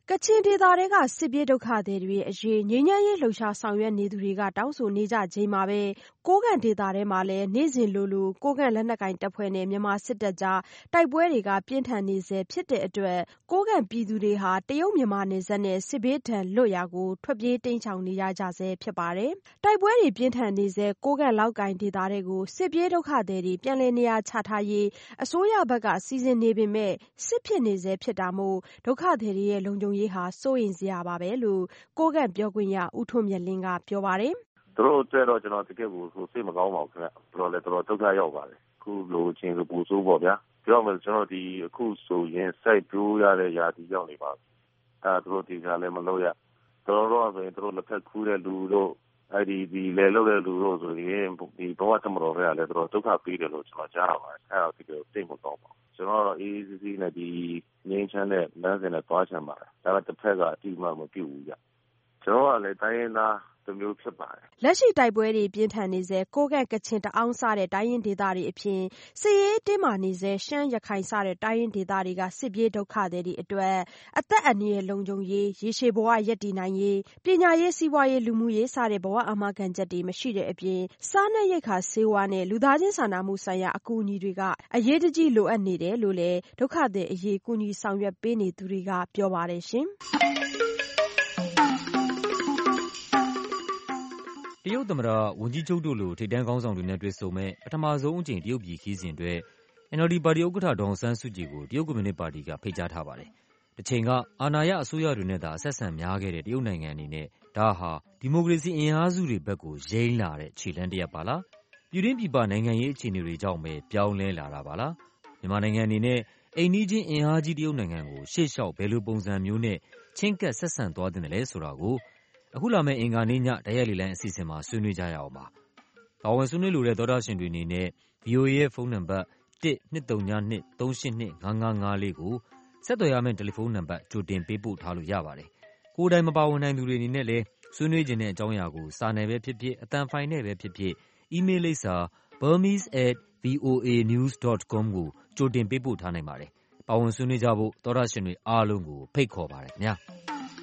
ကချင်ဒေသတွေကစစ်ပြေးဒုက္ခသည်တွေအရေးငြိမ်းချမ်းရေးလှုပ်ရှားဆောင်ရွက်နေသူတွေကတောင်းဆိုနေကြချိန်မှာပဲကိုးကန့်ဒေသထဲမှာလည်းနေ့စဉ်လိုလိုကိုးကန့်လက်နက်ကိုင်တပ်ဖွဲ့နဲ့မြန်မာစစ်တပ်ကြားတိုက်ပွဲတွေကပြင်းထန်နေဆဲဖြစ်တဲ့အတွက်ကိုးကန့်ပြည်သူတွေဟာတရုတ်မြန်မာနယ်စပ်နဲ့စစ်ဘေးဒဏ်လွတ်ရာကိုထွက်ပြေးတိမ်းရှောင်နေရကြဆဲဖြစ်ပါတယ်။တိုက်ပွဲတွေပြင်းထန်နေဆဲကိုးကန့်လောက်ကိုင်ဒေသတွေကိုစစ်ပြေးဒုက္ခသည်တွေပြန်လည်နေရာချထားရေးအစိုးရဘက်ကစီစဉ်နေပေမဲ့စစ်ဖြစ်နေဆဲဖြစ်တာမို့ဒုက္ခသည်တွေရဲ့လုံခြုံရေးဟာစိုးရိမ်စရာပါပဲလို့ကိုးကန့်ပြောခွင့်ရဦးထွန်းမြတ်လင်းကပြောပါတယ်။သူတို့အတွက်တော့ကျွန်တော်တကယ်ကိုစိတ်မကောင်းပါဘူးခင်ဗျ။ဘယ်လိုလဲတော်တော်ဒုက္ခရောက်ပါတယ်။အခုလိုချင်းဆိုပူဆိုးပေါ့ဗျာ။ပြောမယ်ကျွန်တော်ဒီအခုဆိုရင်စိုက်ပျိုးရတဲ့ຢာတီရောက်နေပါပြီ။အဲသူတို့ဒီကလည်းမလုပ်ရ။တော်တော်ဆိုရင်သူတို့လက်ဖက်ခူးတဲ့လူတို့အဲဒီဒီလေလုပ်တဲ့လူတို့ဆိုရင်ဒီဘဝတမတော်တွေကလည်းတော်တော်ဒုက္ခပေးတယ်လို့ကျွန်တော်ကြားရပါတယ်။အဲဒါဒီလိုစိတ်မကောင်းပါဘူး။ကျွန်တော်တော့အေးစီစီနဲ့ဒီငင်းချမ်းတဲ့လမ်းစဉ်နဲ့တွားချင်ပါတယ်။ဒါပေမဲ့တစ်ဖက်ကအတိအမှမပြုတ်ဘူးကြ။ကျွန်တော်ကလည်းတိုင်းရင်းသားတစ်မျိုးဖြစ်ပါတယ်။လက်ရှိတိုက်ပွဲတွေပြင်းထန်နေဆဲကိုးကန့်ကချင်တအောင်းစတဲ့တိုင်းရင်းဒေသတွေအပြင်စစ်ရေးတင်းမာနေဆဲရှမ်းရခိုင်စတဲ့တိုင်းရင်းဒေသတွေကစစ်ပြေးဒုက္ခသည်တွေအတွက်အသက်အန္တရာယ်လုံခြုံရေးရေရှည်ဘဝရပ်တည်နိုင်ရေးပညာရေးစီးပွားရေးလူမှုရေးစတဲ့ဘဝအာမခံချက်တွေမရှိတဲ့အပြင်စားနပ်ရိက္ခာဆေးဝါးနဲ့လူသားချင်းစာနာမှုဆိုင်ရာအကူအညီတွေကအရေးတကြီးလိုအပ်နေတယ်လို့လည်းဒုက္ခသည်အရေးကူညီဆောင်ရွက်ပေးနေသူတွေကပြောပါတယ်ရှင်။တရုတ်သမ္မတဝန်ကြီးချုပ်တို့လိုထိပ်တန်းခေါင်းဆောင်တွေနဲ့တွေ့ဆုံမဲ့ပထမဆုံးအကြိမ်တရုတ်ပြည်ခီးစဉ်အတွက် အန် အယ်လ် ဒီ ပါတီဥက္ကဋ္ဌဒေါ်အောင်ဆန်းစုကြည်ကိုတရုတ်ကွန်မြူနစ်ပါတီကဖိတ်ကြားထားပါတယ်။တစ်ချိန်ကအာဏာရအစိုးရတွေနဲ့သာအဆက်ဆံများခဲ့တဲ့တရုတ်နိုင်ငံအနေနဲ့ဒါဟာဒီမိုကရေစီအင်အားစုတွေဘက်ကိုယိမ်းလာတဲ့ခြေလှမ်းတစ်ရပ်ပါလား။ပြည်တွင်းပြည်ပနိုင်ငံရေးအခြေအနေတွေကြောင့်ပဲပြောင်းလဲလာတာပါလား။မြန်မာနိုင်ငံအနေနဲ့အိမ်နီးချင်းအင်အားကြီးတရုတ်နိုင်ငံကိုရှေ့လျှောက်ဘယ်လိုပုံစံမျိုးနဲ့ချဉ်းကပ်ဆက်ဆံသွားသင့်တယ်လဲဆိုတာကိုအခုလာမယ့်အင်္ဂါနေ့ညတိုက်ရိုက်လေလံအစီအစဉ်မှာဆွေးနွေးကြရအောင်ပါ။ပါဝင်ဆွေးနွေးလိုတဲ့သောတာရှင်တွေအနေနဲ့ ဗွီအိုအေ ရဲ့ဖုန်းနံပါတ်တစ် နှစ် သုံး ည နှစ် သုံး ရှစ် နှစ် ငါး ငါး ငါး လေးကိုဆက်သွယ်ရမယ့်တယ်လီဖုန်းနံပါတ်ကြိုတင်ပေးပို့ထားလို့ရပါတယ်။ကိုယ်တိုင်မပါဝင်နိုင်သူတွေအနေနဲ့လည်းဆွေးနွေးခြင်းတဲ့အကြောင်းအရာကိုစာနယ်ပဲဖြစ်ဖြစ်အသံဖိုင်နဲ့ပဲဖြစ်ဖြစ်အီးမေးလ်လိပ်စာ burmese at v o a news dot com ကိုကြိုတင်ပေးပို့ထားနိုင်ပါတယ်။ပါဝင်ဆွေးနွေးကြဖို့သောတာရှင်တွေအားလုံးကိုဖိတ်ခေါ်ပါတယ်ခင်ဗျာ။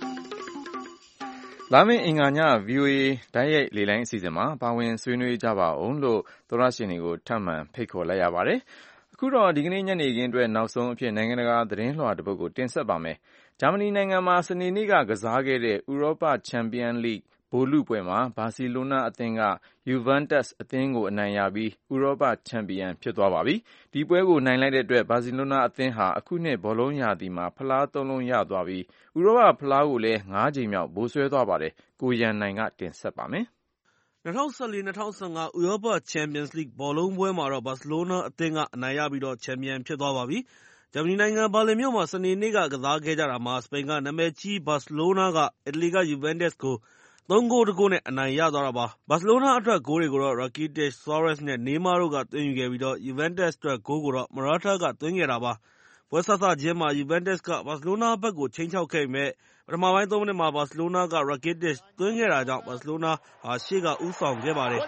လာမယ့်အင်္ဂါည ဗွီအိုအေတိုက်ရိုက်လေလိုင်းအစီအစဉ်မှာပါဝင်ဆွေးနွေးကြပါအောင်လို့သောရရှင်တွေကိုထပ်မံဖိတ်ခေါ်လိုက်ရပါတယ်။အခုတော့ဒီကနေ့ညနေခင်းအတွက်နောက်ဆုံးအဖြစ်နိုင်ငံတကာသတင်းလွှာတစ်ပုဒ်ကိုတင်ဆက်ပါမယ်။ဂျာမနီနိုင်ငံမှာစနေနေ့ကကစားခဲ့တဲ့ဥရောပချန်ပီယံလိဗိုလ်လုပွဲမှာဘာစီလိုနာအသင်းကယူဗန်တက်စ်အသင်းကိုအနိုင်ရပြီးဥရောပချန်ပီယံဖြစ်သွားပါပြီ။ဒီပွဲကိုနိုင်လိုက်တဲ့အတွက်ဘာစီလိုနာအသင်းဟာအခုနှစ်ဘောလုံးရာသီမှာဖလားသုံးလုံးရသွားပြီးဥရောပဖလားကိုလည်းငါးကြိမ်မြောက်ဗိုလ်စွဲသွားပါတယ်။ကိုရန်နိုင်ကတင်ဆက်ပါမယ်။၂၀၁၄ - ၂၀၁၅ ဥရောပချန်ပီယံလိဘောလုံးပွဲမှာတော့ဘာစီလိုနာအသင်းကအနိုင်ရပြီးတော့ချန်ပီယံဖြစ်သွားပါပြီ။ဂျာမနီနိုင်ငံဘာလင်မြို့မှာစနေနေ့ကကစားခဲ့ကြတာမှာစပိန်ကနာမည်ကြီးဘာစီလိုနာကအီတလီကယူဗန်တက်စ်ကိုသုံးဂိုးတစ်ဂိုးနဲ့အနိုင်ရသွားတာပါ။ဘာစီလိုနာအတွက်ဂိုးတွေကိုတော့ Rakitic, Suarez နဲ့ Neymar တို့ကသွင်းယူခဲ့ပြီးတော့ Juventus အတွက်ဂိုးကိုတော့ Morata ကသွင်းခဲ့တာပါ။ပွဲစစချင်းမှာ Juventus ကဘာစီလိုနာဘက်ကိုခြိမ်းခြောက်ခဲ့ပေမဲ့ပထမပိုင်းသုံးမိနစ်မှာဘာစီလိုနာက Rakitic သွင်းခဲ့တာကြောင့်ဘာစီလိုနာဟာရှေ့ကဦးဆောင်ခဲ့ပါတယ်။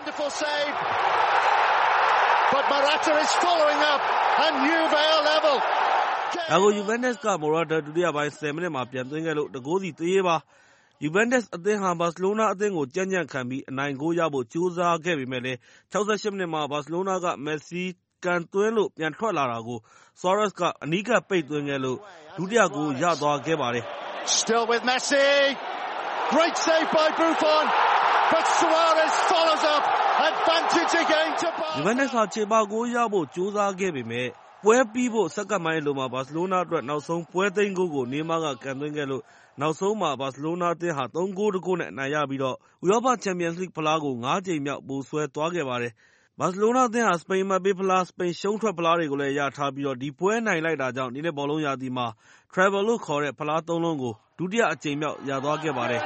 ဒါကို Juventus က Morata ဒုတိယပိုင်းဆယ်မိနစ်မှာပြန်သွင်းခဲ့လို့တစ်ဂိုးစီသွေးရေးပါ။ Juventus အသင်းဟာဘာစီလိုနာအသင်းကိုကြံ့ကြံ့ခံပြီးအနိုင်ဂိုးရဖို့ကြိုးစားခဲ့ပေမဲ့လည်း၆၈မိနစ်မှာဘာစီလိုနာကမက်ဆီကန်သွင်းလို့ပြန်ထွက်လာတာကို Suarez ကအနီးကပ်ပိတ်သွင်းခဲ့လို့ဒုတိယဂိုးရသွားခဲ့ပါတယ်။ Juventus ဟာချေပဂိုးရဖို့ကြိုးစားခဲ့ပေမဲ့ပွဲပြီးဖို့စက္ကန့်ပိုင်းအလိုမှာဘာစီလိုနာအတွက်နောက်ဆုံးပွဲသိမ်းဂိုးကို Neymar ကကန်သွင်းခဲ့လို့နောက်ဆုံးမှာဘာစီလိုနာအသင်းဟာသုံးဂိုးတစ်ဂိုးနဲ့အနိုင်ရပြီးတော့ဥရောပချန်ပီယံလိဖလားကိုငါးကြိမ်မြောက်ဗိုလ်စွဲသွားခဲ့ပါတယ်။ဘာစီလိုနာအသင်းဟာစပိန်အမှတ်ပေးဖလား၊စပိန်ရှုံးထွက်ဖလားတွေကိုလည်းရထားပြီးတော့ဒီပွဲနိုင်လိုက်တာကြောင့်ဒီနှစ်ဘောလုံးရာသီမှာ Treble လို့ခေါ်တဲ့ဖလားသုံးလုံးကိုဒုတိယအကြိမ်မြောက်ရသွားခဲ့ပါတယ်။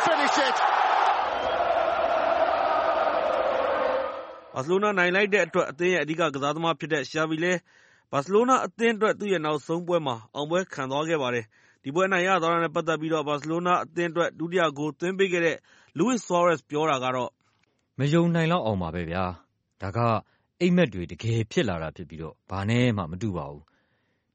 ဘာစီလိုနာနိုင်လိုက်တဲ့အတွက်အသင်းရဲ့အဓိကကစားသမားဖြစ်တဲ့ Xavi လည်းဘာစီလိုနာအသင်းအတွက်သူ့ရဲ့နောက်ဆုံးပွဲမှာအောင်ပွဲခံသွားခဲ့ပါတယ်။ဒီပွဲအနိုင်ရသွားတာနဲ့ပတ်သက်ပြီးတော့ဘာစီလိုနာအသင်းအတွက်ဒုတိယဂိုးသွင်းပေးခဲ့တဲ့ Luis Suarez ပြောတာကတော့မယုံနိုင်လောက်အောင်ပါပဲဗျာ။ဒါကအိမ်မက်တွေတကယ်ဖြစ်လာတာဖြစ်ပြီးတော့ဘာနဲ့မှမတူပါဘူး။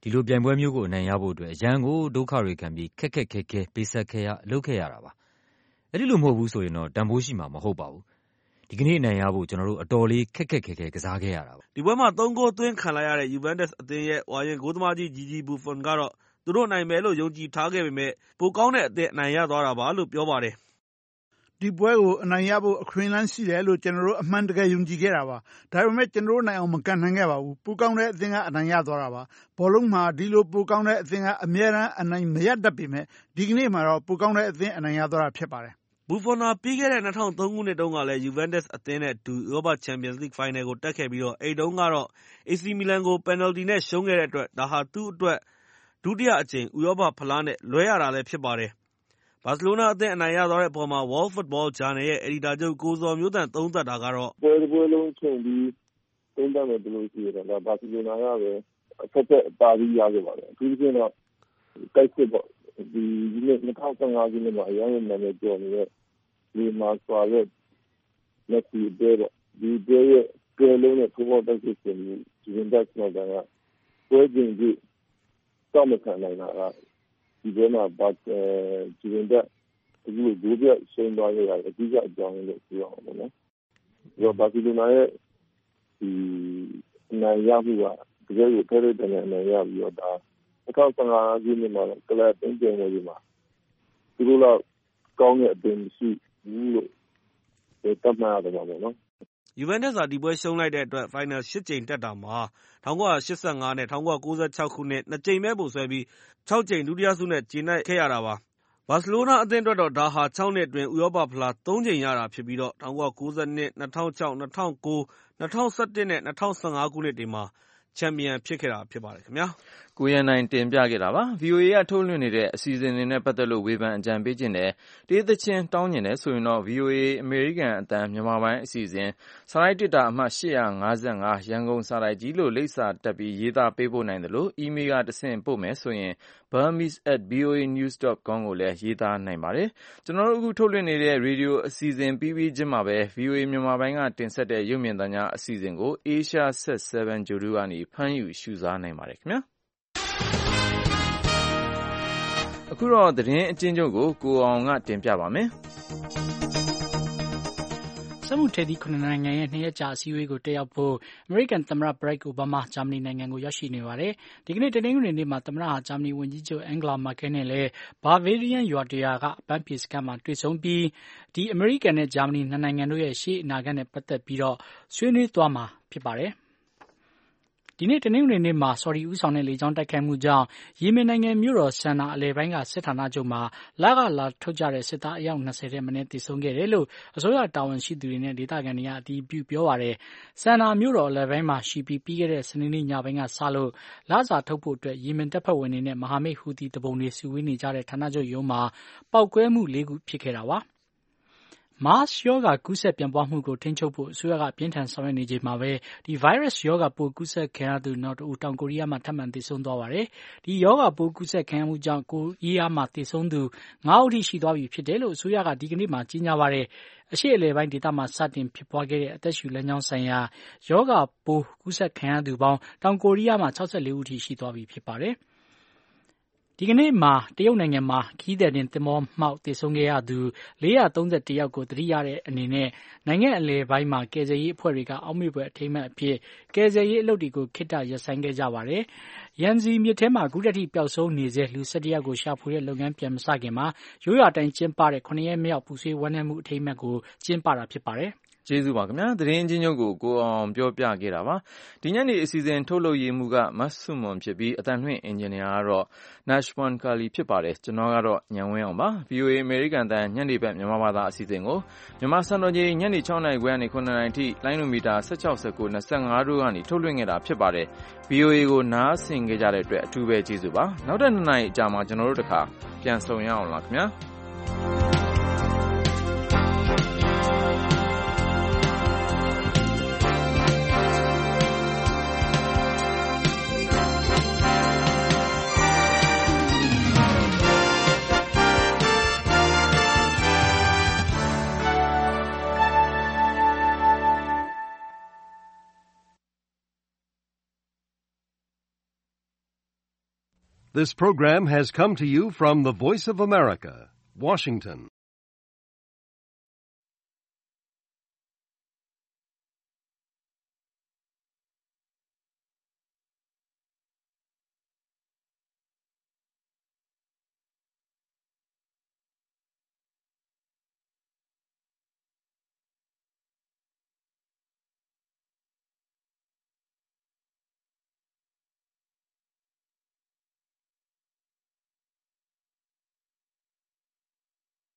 ဒီလိုပြိုင်ပွဲမျိုးကိုအနိုင်ရဖို့အတွက်ရန်ကိုဒုက္ခတွေခံပြီးခက်ခက်ခဲခဲပေးဆက်ခဲ့ရလုပ်ခဲ့ရတာပါအဲ့ဒီလိုမဟုတ်ဘူးဆိုရင်တော့တန်ဖိုးရှိမှာမဟုတ်ပါဘူးဒီကနေ့အနိုင်ရဖို့ကျွန်တော်တို့အတော်လေးခက်ခက်ခဲခဲကစားခဲ့ရတာပါဒီပွဲမှာသုံးဂိုးသွင်းခံလိုက်ရတဲ့ Juventus အသင်းရဲ့ဝါရင်ဂိုးသမားကြီး Gigi Buffon ကတော့သူတို့နိုင်မယ်လို့ယုံကြည်ထားခဲ့ပေမဲ့ပိုကောင်းတဲ့အသင်းအနိုင်ရသွားတာပါလို့ပြောပါတယ်ဒီပွဲကိုအနိုင်ရဖို့အခွင့်အလမ်းရှိတယ်လို့ကျွန်တော်တို့အမှန်တကယ်ယုံကြည်ခဲ့တာပါဒါပေမဲ့ကျွန်တော်တို့နိုင်အောင်မကန်နိုင်ခဲ့ပါဘူးပိုကောင်းတဲ့အသင်းကအနိုင်ရသွားတာပါဘောလုံးမှာဒီလိုပိုကောင်းတဲ့အသင်းကအမြဲတမ်းအနိုင်မရတတ်ပေမဲ့ဒီကနေ့မှာတော့ပိုကောင်းတဲ့အသင်းအနိုင်ရသွားတာဖြစ်ပါတယ်ဘူဖော်နာပြီးခဲ့တဲ့၂၀၀၃ခုနှစ်တုန်းကလည်း Juventus အသင်းနဲ့အတူ Europa Champions League Final ကိုတက်ခဲ့ပြီးတော့အဲ့တုန်းကတော့ A C Milan ကို penalty နဲ့ရှုံးခဲ့တဲ့အတွက်ဒါဟာသူ့အတွက်ဒုတိယအကြိမ်ဥရောပဖလားနဲ့လွဲရတာလည်းဖြစ်ပါတယ်ဘာစီလိုနာအသင်းအနိုင်ရသွားတဲ့အပေါ်မှာ World Football Journal ရဲ့အယ်ဒီတာချုပ်ကိုဇော်မျိုးသန့်သုံးသပ်တာကတော့ပွဲပွဲလုံးချိန်ပြီးသုံးသပ်မယ်ဘယ်လိုရှိရလဲဘာစီလိုနာကပဲအဖက်ဖက်ပါပြီးရခဲ့ပါတယ်အထူးသဖြင့်တော့တိုက်စစ်ပေါ့ဒီနှစ်၂၀၁၅ခုနှစ်မှာအရင်ကနာမည်ကျော်နေတဲ့ဒီမှာဆိုရဲလက်ရှိတဲ့ဒီတဲ့ရဲ့ပွဲလုံးနဲ့ပုံပေါ်တိုက်စစ်ကိုဒီဝင်တက်မှာကပွဲချင်းကြီးတော့မခံနိုင်တာကဒီထဲမှာဘာဒီဝင်တက်ဒီလိုဒုတိယရှင်းသွားရတဲ့အကြီးအကျယ်လို့ပြောအောင်ပေါ့နော်။ဒီဘာစီလိုနာရဲ့ဒီနိုင်ရမှုကတကယ်ကိုဖဲတဲ့တဲ့နိုင်ရပြီးတော့ဒါ၂၀၁၅ခုနှစ်မှာကလပ်တင်းကျင်းနေပြီမှာဒီလိုတော့ကောင်းတဲ့အပင်ရှိဘူးလို့တတ်မှတ်ရတယ်ပေါ့နော်။ Juventus ဟာဒီပွဲရှုံးလိုက်တဲ့အတွက် Final ရှစ်ကြိမ်တက်တာမှာ၁၉၈၅နဲ့၁၉၉၆ခုနှစ်နှစ်ကြိမ်ပဲပိုဆွဲပြီးခြောက်ကြိမ်ဒုတိယဆုနဲ့ကျေနပ်ခဲ့ရတာပါ။ဘာစီလိုနာအသင်းအတွက်တော့ဒါဟာခြောက်နှစ်အတွင်းဥရောပဖလားသုံးကြိမ်ရတာဖြစ်ပြီးတော့၁၉၉၂၊၂၀၀၆၊၂၀၀၉၊၂၀၁၁နဲ့၂၀၁၅ခုနှစ်တွေမှာချန်ပီယံဖြစ်ခဲ့တာဖြစ်ပါတယ်ခင်ဗျာကိုရန်နိုင်တင်ပြခဲ့တာပါ ဗီအိုအေ ကထုတ်လွှင့်နေတဲ့အစီအစဉ်တွေနဲ့ပတ်သက်လို့ဝေဖန်အကြံပေးခြင်းနဲ့တေးသချင်းတောင်းကျင်တယ်ဆိုရင်တော့ ဗီအိုအေ အမေရိကန်အသံမြန်မာပိုင်းအစီအစဉ်စာရိုက်တစ်တာအမှတ်၈၅၅ရန်ကုန်စာရိုက်ကြီးလို့လိပ်စာတက်ပြီးရေးသားပေးပို့နိုင်တယ်လို့အီးမေးလ်ကတဆင့်ပို့မယ်ဆိုရင် burmese at v o a news dot com ကိုလည်းရေးသားနိုင်ပါတယ်ကျွန်တော်တို့အခုထုတ်လွှင့်နေတဲ့ရေဒီယိုအစီအစဉ်ပြီးပြီးချင်းမှာပဲ ဗီအိုအေ မြန်မာပိုင်းကတင်ဆက်တဲ့ရုပ်မြင်သံကြားအစီအစဉ်ကို Asia Set 7 ဂြိုလ်တုကနေဖမ်းယူရှုစားနိုင်ပါတယ်ခင်ဗျာအခုတော့သတင်းအကျဉ်းချုပ်ကိုကိုအောင်ကတင်ပြပါမယ်စက်မှုထည်သီးခုနှစ်နိုင်ငံရဲ့နှစ်ရက်ကြာအစည်းအဝေးကိုတက်ရောက်ဖို့အမေရိကန်သမ္မတဘရက်အိုဘားမားဂျာမနီနိုင်ငံကိုရောက်ရှိနေပါတယ်။ဒီကနေ့တနင်္ဂနွေနေ့မှာသမ္မတဟာဂျာမနီဝန်ကြီးချုပ်အန်ဂလာမာကယ်နဲ့လည်းဘာဗေးရီးယန်းရွာတရာကအပန်းဖြေစခန်းမှာတွေ့ဆုံပြီးဒီအမေရိကန်နဲ့ဂျာမနီနှစ်နိုင်ငံတို့ရဲ့ရှေ့အနာဂတ်နဲ့ပတ်သက်ပြီးတော့ဆွေးနွေးသွားမှာဖြစ်ပါတယ်။ဒီနေ့တနင်္ဂနွေနေ့မှာဆော်ဒီဦးဆောင်တဲ့လေကြောင်းတိုက်ခိုက်မှုကြောင့်ယီမင်နိုင်ငံမြို့တော်ဆန်နာအလယ်ပိုင်းကစစ်ဌာနချုပ်မှာလကလာထုတ်ကြတဲ့စစ်သားအယောက်၂၀ထက်မနည်းသေဆုံးခဲ့တယ်လို့အစိုးရတာဝန်ရှိသူတွေနဲ့ဒေသခံတွေကအတည်ပြုပြောပါတယ်။ဆန်နာမြို့တော်အလယ်ပိုင်းမှာရှိပြီးပြီးခဲ့တဲ့စနေနေ့ညပိုင်းကစလို့လစာထုတ်ဖို့အတွက်ယီမင်တပ်ဖွဲ့ဝင်တွေနဲ့မဟာမိတ်ဟူသီတပုံတွေစုဝေးနေကြတဲ့ဌာနချုပ်ရုံးမှာပောက်ကွဲမှုလေးခုဖြစ်ခဲ့တာပါ။မားစ်ရောဂါကူးစက်ပြန့်ပွားမှုကိုထိန်းချုပ်ဖို့အစိုးရကအပြင်းထန်ဆောင်ရွက်နေချိန်မှာပဲဒီဗိုင်းရပ်စ်ရောဂါပိုးကူးစက်ခံရသူနောက်တစ်ဦးတောင်ကိုရီးယားမှာထပ်မံသေဆုံးသွားပါတယ်။ဒီရောဂါပိုးကူးစက်ခံရမှုကြောင့်ကိုရီးယားမှာသေဆုံးသူငါးဦးထိရှိသွားပြီဖြစ်တယ်လို့အစိုးရကဒီကနေ့မှကြေညာပါတယ်။အရှေ့အလယ်ပိုင်းဒေသမှာစတင်ဖြစ်ပွားခဲ့တဲ့အသက်ရှူလမ်းကြောင်းဆိုင်ရာရောဂါပိုးကူးစက်ခံရသူပေါင်းတောင်ကိုရီးယားမှာ၆၄ဦးထိရှိသွားပြီဖြစ်ပါတယ်။ဒီကနေ့မှာတရုတ်နိုင်ငံမှာခီးသည်တင်သင်္ဘောမှောက်သေဆုံးခဲ့ရသူလေးရာသုံးဆယ်တစ်ယောက်ကိုသတိရတဲ့အနေနဲ့နိုင်ငံအလယ်ပိုင်းမှာကယ်ဆယ်ရေးအဖွဲ့တွေကအောက်မေ့ဖွယ်အထိမ်းအမှတ်အဖြစ်ကယ်ဆယ်ရေးအလုပ်တွေကိုခေတ္တရပ်ဆိုင်းခဲ့ကြပါတယ်။ရန်စီမြစ်ထဲမှာအခုတည်းပျောက်ဆုံးနေစေလူ၁၁ယောက်ကိုရှာဖွေတဲ့လုပ်ငန်းပြန်မစခင်မှာရိုးရာတိုင်းကျင်းပတဲ့ခုနှစ်ရက်မြောက်ပူဆွေးဝမ်းနည်းမှုအထိမ်းအမှတ်ကိုကျင်းပတာဖြစ်ပါတယ်။ကျေးဇူးပါခင်ဗျာသတင်းအချင်းချုပ်ကိုကိုအောင်ပြောပြခဲ့တာပါဒီညနေအစီအစဉ်ထုတ်လုပ်ရေးမှုကမတ်ဆုမွန်ဖြစ်ပြီးအတန်လွှင့်အင်ဂျင်နီယာကတော့ Nashwan Kali ဖြစ်ပါတယ်ကျွန်တော်ကတော့ညံဝင်းအောင်ပါ ဗီအိုအေ အမေရိကန်တန်ညနေဘက်မြန်မာဘာသာအစီအစဉ်ကိုမြန်မာစံတော်ချိန်ညနေ၆နာရီခွဲကနေ၇နာရီထိလိုင်းနိုမီတာ၁၆ ၁၉ ၂၅တို့ကနေထုတ်လွှင့်ခဲ့တာဖြစ်ပါတယ် ဗီအိုအေ ကိုနားဆင်ကြတဲ့အတွက်အထူးပဲကျေးဇူးပါနောက်တဲ့နှစ်နာရီအကြာမှာကျွန်တော်တို့တခါပြန်ဆုံရအောင်လားခင်ဗျာ This program has come to you from the Voice of America, Washington.